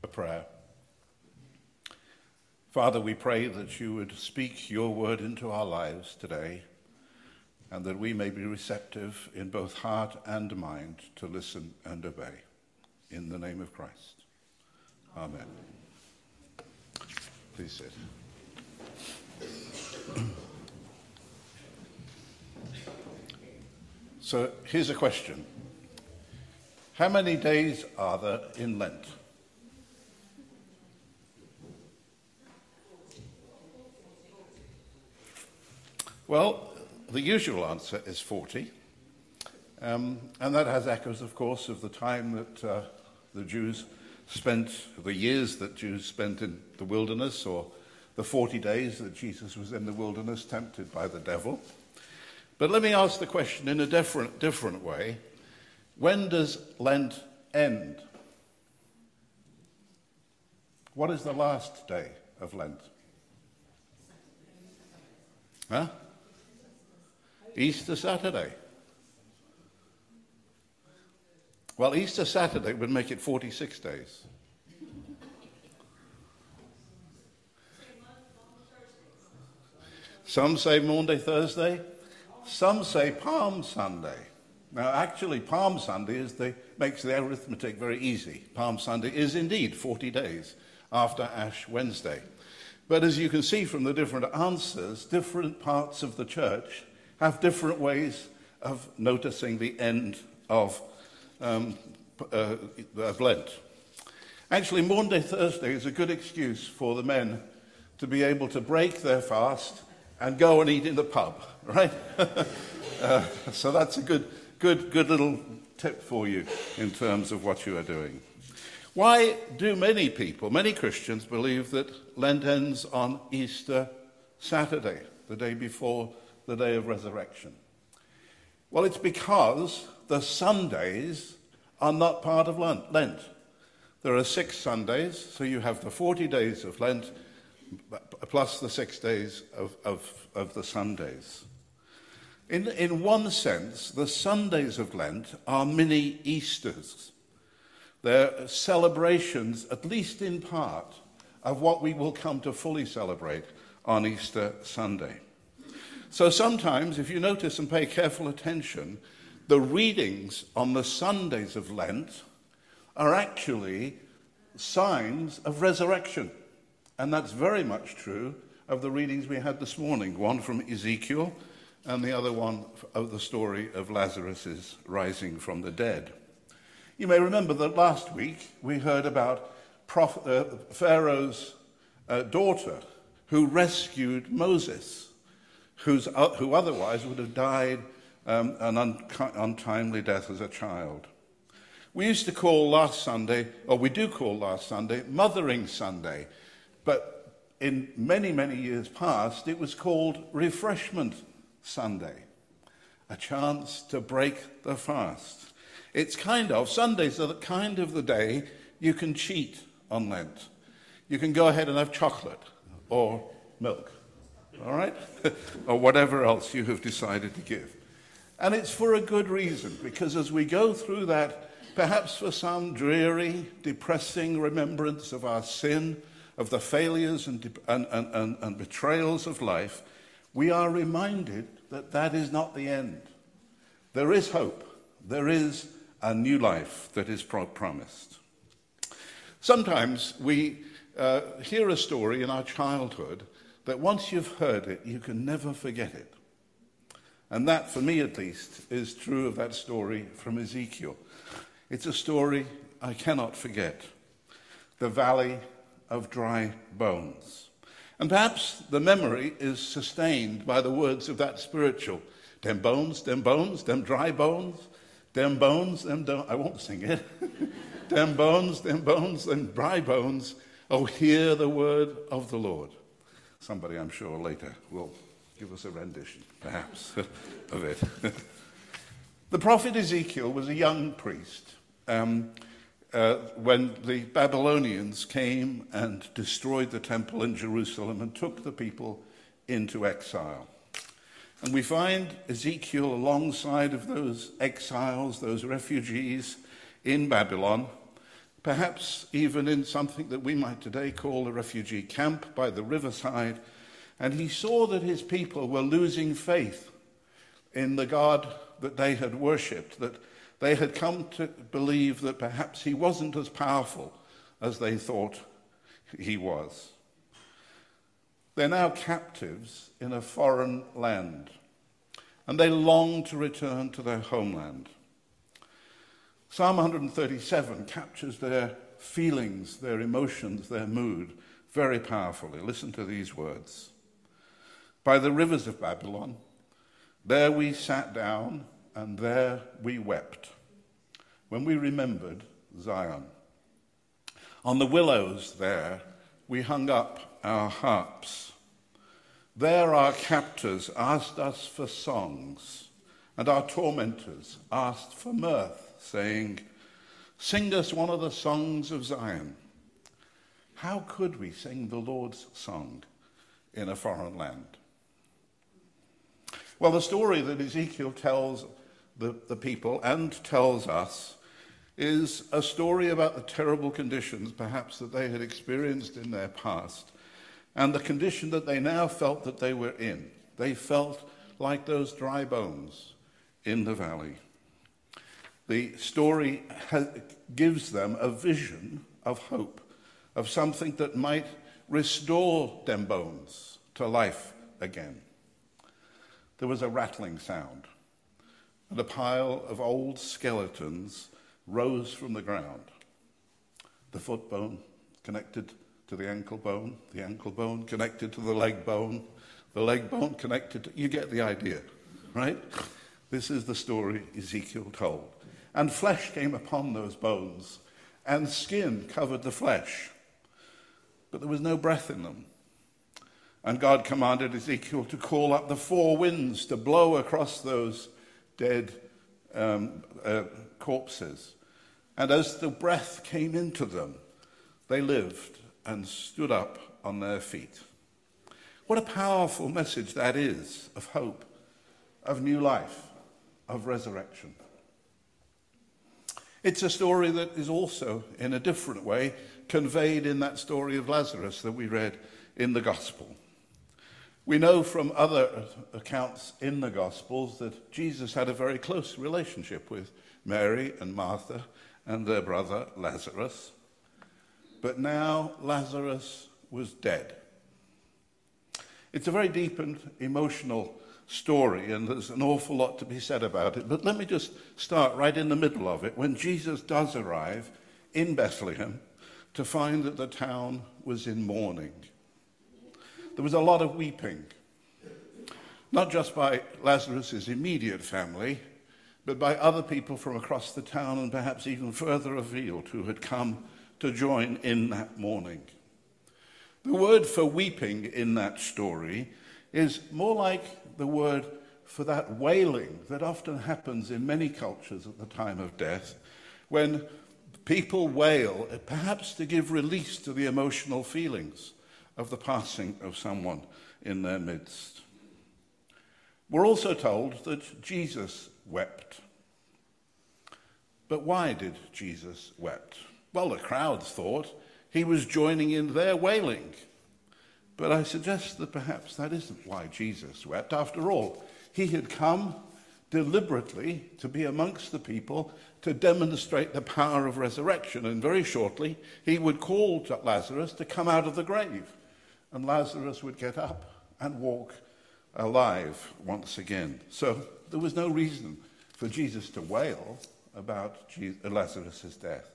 A prayer. Father, we pray that you would speak your word into our lives today, and that we may be receptive in both heart and mind to listen and obey. In the name of Christ. Amen. Please sit. So here's a question. How many days are there in Lent? Well, the usual answer is 40. And that has echoes, of course, of the time that the years that Jews spent in the wilderness, or the 40 days that Jesus was in the wilderness tempted by the devil. But let me ask the question in a different way. When does Lent end? What is the last day of Lent? Huh? Easter Saturday. Well, Easter Saturday would make it 46 days. Some say Maundy Thursday. Some say Palm Sunday. Now, actually, Palm Sunday makes the arithmetic very easy. Palm Sunday is indeed 40 days after Ash Wednesday. But as you can see from the different answers, different parts of the church have different ways of noticing the end of Lent. Actually, Maundy Thursday is a good excuse for the men to be able to break their fast and go and eat in the pub, right? So that's a good little tip for you in terms of what you are doing. Why do many Christians, believe that Lent ends on Easter Saturday, the day before the day of resurrection? Well, it's because the Sundays are not part of Lent. There are 6 Sundays, so you have the 40 days of Lent plus the 6 days of the Sundays. In one sense, the Sundays of Lent are mini Easters. They're celebrations, at least in part, of what we will come to fully celebrate on Easter Sunday. So sometimes, if you notice and pay careful attention, the readings on the Sundays of Lent are actually signs of resurrection. And that's very much true of the readings we had this morning, one from Ezekiel and the other one of the story of Lazarus' rising from the dead. You may remember that last week we heard about Pharaoh's daughter who rescued Moses, who otherwise would have died an untimely death as a child. We used to call last Sunday, or we do call last Sunday, Mothering Sunday. But in many, many years past, it was called Refreshment Sunday, a chance to break the fast. Sundays are the kind of the day you can cheat on Lent. You can go ahead and have chocolate or milk, all right? Or whatever else you have decided to give. And it's for a good reason, because as we go through that, perhaps for some dreary, depressing remembrance of our sin, of the failures and betrayals of life, we are reminded that that is not the end. There is hope. There is a new life that is promised. Sometimes we hear a story in our childhood that once you've heard it, you can never forget it. And that, for me at least, is true of that story from Ezekiel. It's a story I cannot forget. The Valley of Dry Bones. And perhaps the memory is sustained by the words of that spiritual. Dem bones, dem dry bones, dem bones, I won't sing it. Dem bones, them dry bones. Oh, hear the word of the Lord. Somebody, I'm sure, later will give us a rendition, perhaps, of it. The prophet Ezekiel was a young priest when the Babylonians came and destroyed the temple in Jerusalem and took the people into exile. And we find Ezekiel alongside of those exiles, those refugees in Babylon, perhaps even in something that we might today call a refugee camp by the riverside, and he saw that his people were losing faith in the God that they had worshipped, that they had come to believe that perhaps he wasn't as powerful as they thought he was. They're now captives in a foreign land, and they long to return to their homeland. Psalm 137 captures their feelings, their emotions, their mood very powerfully. Listen to these words. By the rivers of Babylon, there we sat down and there we wept, when we remembered Zion. On the willows there we hung up our harps. There our captors asked us for songs, and our tormentors asked for mirth, saying, "Sing us one of the songs of Zion." How could we sing the Lord's song in a foreign land? Well, the story that Ezekiel tells the people and tells us is a story about the terrible conditions perhaps that they had experienced in their past and the condition that they now felt that they were in. They felt like those dry bones in the valley. The story gives them a vision of hope, of something that might restore them bones to life again. There was a rattling sound, and a pile of old skeletons rose from the ground. The foot bone connected to the ankle bone connected to the leg bone connected to... You get the idea, right? This is the story Ezekiel told. And flesh came upon those bones, and skin covered the flesh, but there was no breath in them. And God commanded Ezekiel to call up the four winds to blow across those dead corpses. And as the breath came into them, they lived and stood up on their feet. What a powerful message that is of hope, of new life, of resurrection. It's a story that is also, in a different way, conveyed in that story of Lazarus that we read in the Gospel. We know from other accounts in the Gospels that Jesus had a very close relationship with Mary and Martha and their brother Lazarus. But now Lazarus was dead. It's a very deep and emotional story, and there's an awful lot to be said about it. But let me just start right in the middle of it, when Jesus does arrive in Bethlehem to find that the town was in mourning. There was a lot of weeping, not just by Lazarus' immediate family, but by other people from across the town and perhaps even further afield who had come to join in that mourning. The word for weeping in that story is more like the word for that wailing that often happens in many cultures at the time of death, when people wail, perhaps to give release to the emotional feelings of the passing of someone in their midst. We're also told that Jesus wept. But why did Jesus weep? Well, the crowds thought he was joining in their wailing. But I suggest that perhaps that isn't why Jesus wept. After all, he had come deliberately to be amongst the people to demonstrate the power of resurrection. And very shortly, he would call to Lazarus to come out of the grave. And Lazarus would get up and walk alive once again. So there was no reason for Jesus to wail about Lazarus' death.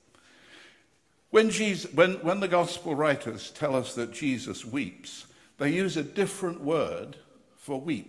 When the gospel writers tell us that Jesus weeps, they use a different word for weep.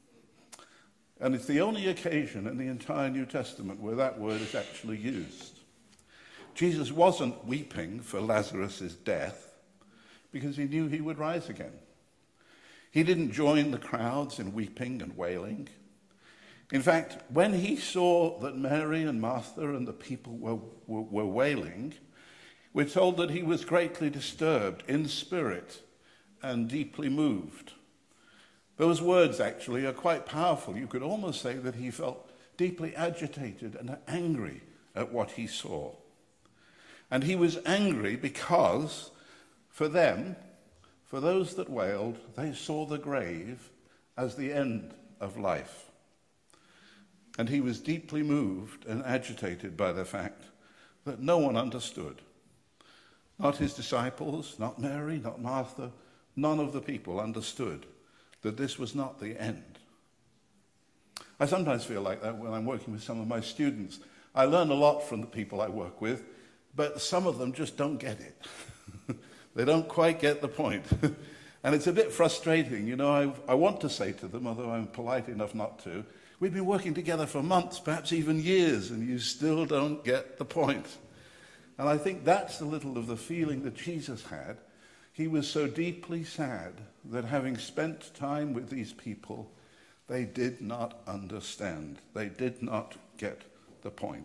And it's the only occasion in the entire New Testament where that word is actually used. Jesus wasn't weeping for Lazarus' death because he knew he would rise again. He didn't join the crowds in weeping and wailing. In fact, when he saw that Mary and Martha and the people were wailing, we're told that he was greatly disturbed in spirit and deeply moved. Those words actually are quite powerful. You could almost say that he felt deeply agitated and angry at what he saw. And he was angry because for them, for those that wailed, they saw the grave as the end of life. And he was deeply moved and agitated by the fact that no one understood. Not his disciples, not Mary, not Martha, none of the people understood that this was not the end. I sometimes feel like that when I'm working with some of my students. I learn a lot from the people I work with, but some of them just don't get it. They don't quite get the point. And it's a bit frustrating. You know, I want to say to them, although I'm polite enough not to, we've been working together for months, perhaps even years, and you still don't get the point. And I think that's a little of the feeling that Jesus had. He was so deeply sad that having spent time with these people, they did not understand. They did not get the point.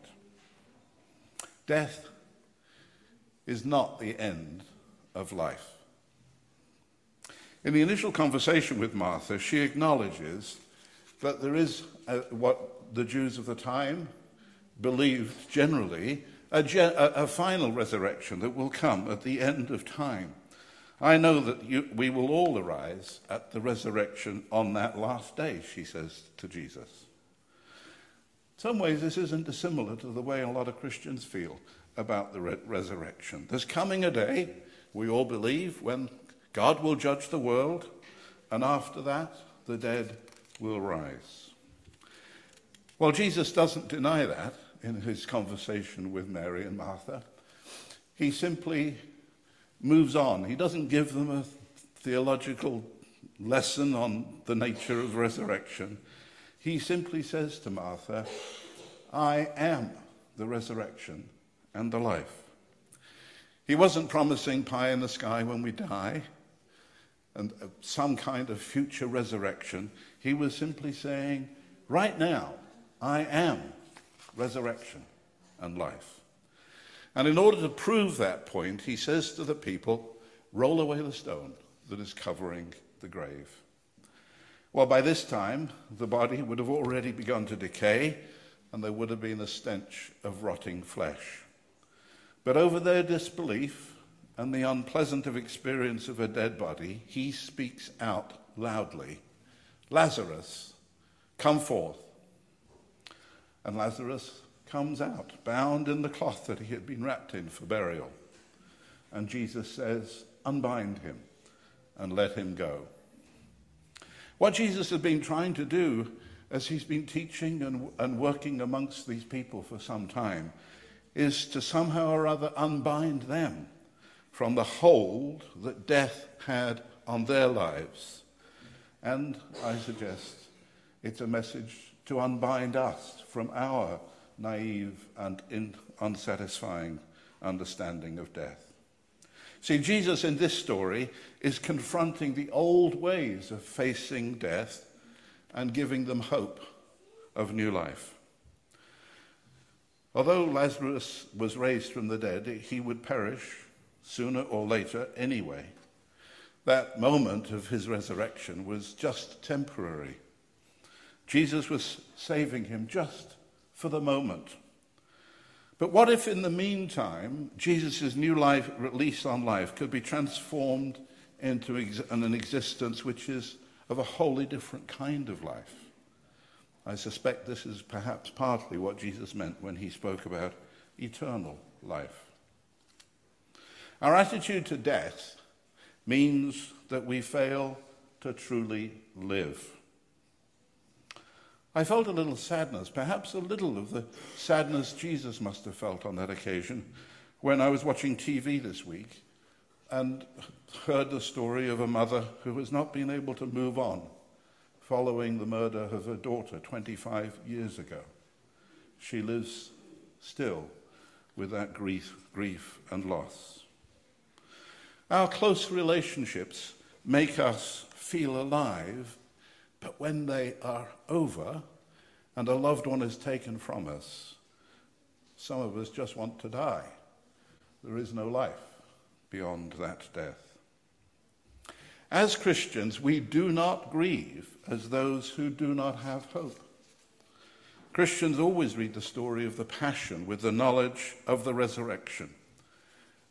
Death is not the end of life. In the initial conversation with Martha, she acknowledges that there is what the Jews of the time believed generally, a final resurrection that will come at the end of time. I know that we will all arise at the resurrection on that last day, she says to Jesus. In some ways, this isn't dissimilar to the way a lot of Christians feel about the resurrection. There's coming a day, we all believe, when God will judge the world, and after that, the dead will rise. Well, Jesus doesn't deny that in his conversation with Mary and Martha. He simply moves on. He doesn't give them a theological lesson on the nature of resurrection. He simply says to Martha, I am the resurrection and the life. He wasn't promising pie in the sky when we die and some kind of future resurrection. He was simply saying, right now, I am resurrection and life. And in order to prove that point, he says to the people, roll away the stone that is covering the grave. Well, by this time, the body would have already begun to decay, and there would have been a stench of rotting flesh. But over their disbelief and the unpleasant experience of a dead body, he speaks out loudly, Lazarus, come forth. And Lazarus comes out, bound in the cloth that he had been wrapped in for burial. And Jesus says, unbind him and let him go. What Jesus has been trying to do as he's been teaching and working amongst these people for some time is to somehow or other unbind them from the hold that death had on their lives. And I suggest it's a message to unbind us from our naive and unsatisfying understanding of death. See, Jesus in this story is confronting the old ways of facing death and giving them hope of new life. Although Lazarus was raised from the dead, he would perish sooner or later anyway. That moment of his resurrection was just temporary. Jesus was saving him just for the moment. But what if in the meantime, Jesus' new life, release on life, could be transformed into an existence which is of a wholly different kind of life? I suspect this is perhaps partly what Jesus meant when he spoke about eternal life. Our attitude to death means that we fail to truly live. I felt a little sadness, perhaps a little of the sadness Jesus must have felt on that occasion when I was watching TV this week and heard the story of a mother who has not been able to move on following the murder of her daughter 25 years ago. She lives still with that grief and loss. Our close relationships make us feel alive, but when they are over and a loved one is taken from us, some of us just want to die. There is no life beyond that death. As Christians, we do not grieve as those who do not have hope. Christians always read the story of the Passion with the knowledge of the resurrection.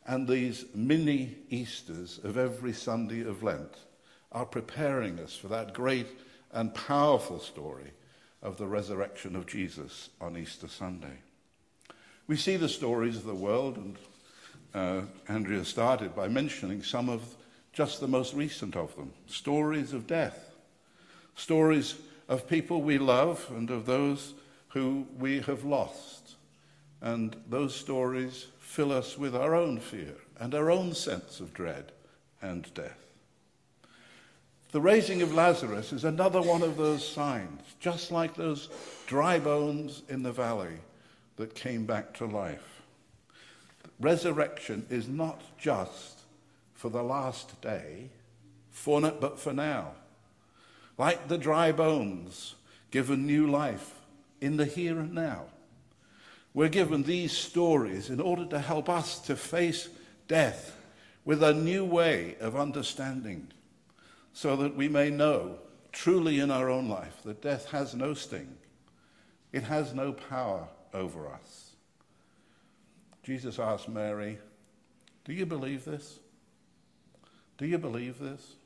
And these mini Easters of every Sunday of Lent are preparing us for that great and powerful story of the resurrection of Jesus on Easter Sunday. We see the stories of the world, and Andrea started by mentioning some of just the most recent of them. Stories of death, stories of people we love and of those who we have lost. And those stories fill us with our own fear and our own sense of dread and death. The raising of Lazarus is another one of those signs, just like those dry bones in the valley that came back to life. Resurrection is not just for the last day, but for now. Like the dry bones given new life in the here and now. We're given these stories in order to help us to face death with a new way of understanding, so that we may know truly in our own life that death has no sting. It has no power over us. Jesus asked Mary, "Do you believe this? Do you believe this?"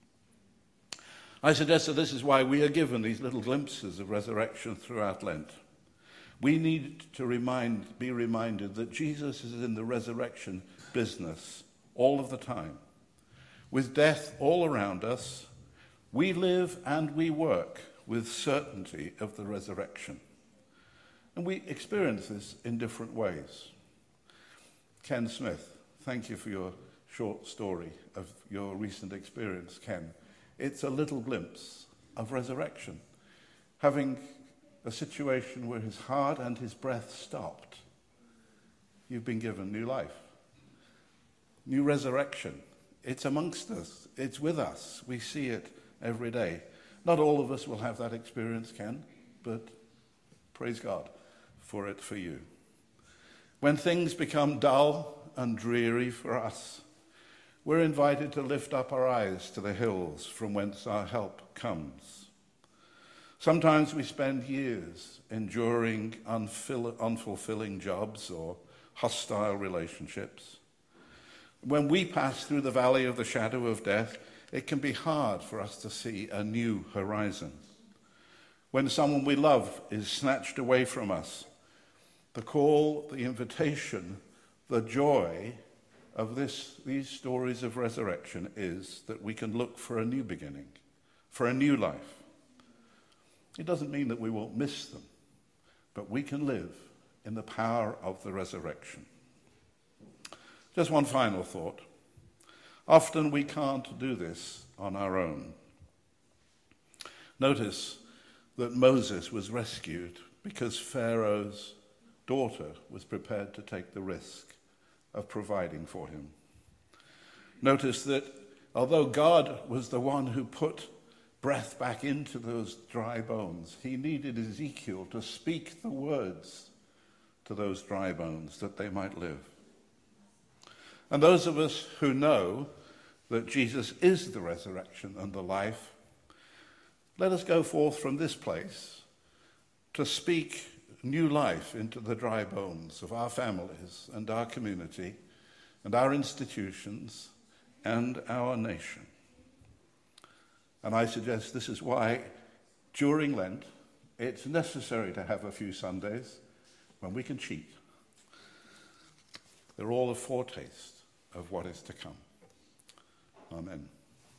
I suggest that this is why we are given these little glimpses of resurrection throughout Lent. We need to be reminded that Jesus is in the resurrection business all of the time. With death all around us, we live and we work with certainty of the resurrection. And we experience this in different ways. Ken Smith, thank you for your short story of your recent experience, Ken. It's a little glimpse of resurrection. Having a situation where his heart and his breath stopped, you've been given new life, new resurrection. It's amongst us. It's with us. We see it every day. Not all of us will have that experience, Ken, but praise God for it for you. When things become dull and dreary for us, we're invited to lift up our eyes to the hills from whence our help comes. Sometimes we spend years enduring unfulfilling jobs or hostile relationships. When we pass through the valley of the shadow of death, it can be hard for us to see a new horizon. When someone we love is snatched away from us, the call, the invitation, the joy of these stories of resurrection is that we can look for a new beginning, for a new life. It doesn't mean that we won't miss them, but we can live in the power of the resurrection. Just one final thought. Often we can't do this on our own. Notice that Moses was rescued because Pharaoh's daughter was prepared to take the risk of providing for him. Notice that although God was the one who put breath back into those dry bones, he needed Ezekiel to speak the words to those dry bones that they might live. And those of us who know that Jesus is the resurrection and the life, let us go forth from this place to speak new life into the dry bones of our families and our community and our institutions and our nation. And I suggest this is why during Lent it's necessary to have a few Sundays when we can cheat. They're all a foretaste of what is to come. Amen.